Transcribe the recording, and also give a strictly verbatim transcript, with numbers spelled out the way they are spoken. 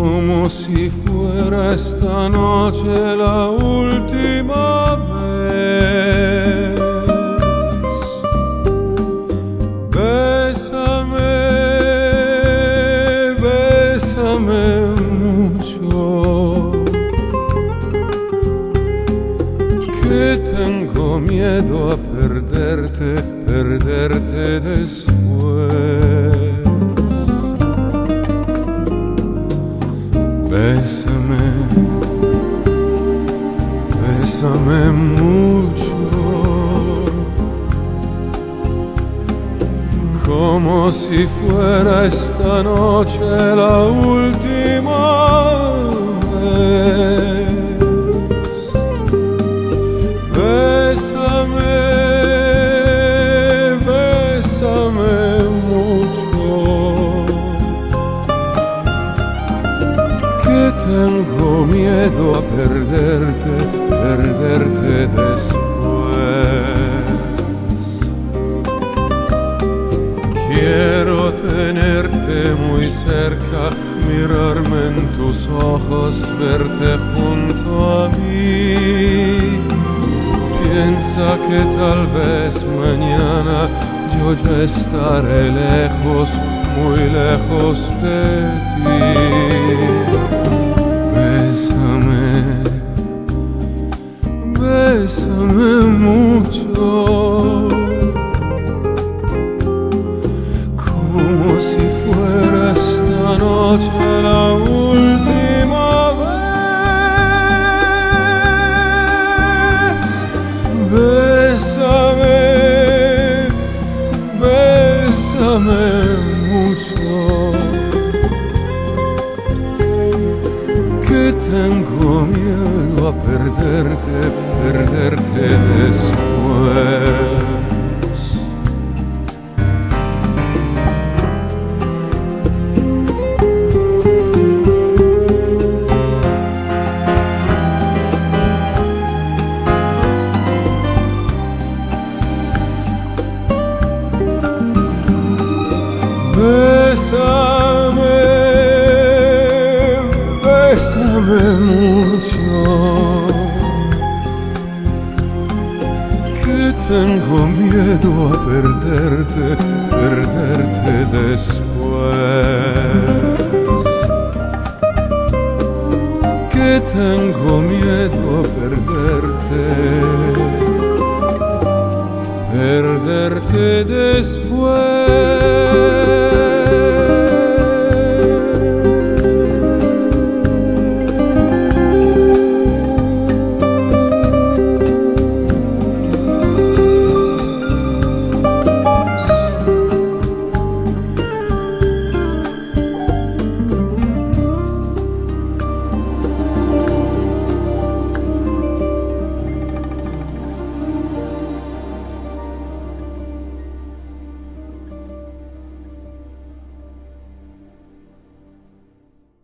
como si fuera esta noche la última vez. Bésame, bésame mucho, que tengo miedo a perderte, perderte después. Bésame, bésame mucho, como si fuera esta noche la última vez. Bésame, bésame mucho, que tengo miedo a perderte, perderte después. Quiero tenerte muy cerca, mirarme en tus ojos, verte junto a mí. Piensa que tal vez mañana yo ya estaré lejos, muy lejos de ti. Bésame, bésame mucho, como si fuera esta noche la última vez. Bésame, bésame mucho, que tengo miedo a perderte, perderte después. Bésame, bésame mucho, que tengo miedo a perderte, perderte después. Que tengo miedo a perderte, perderte después.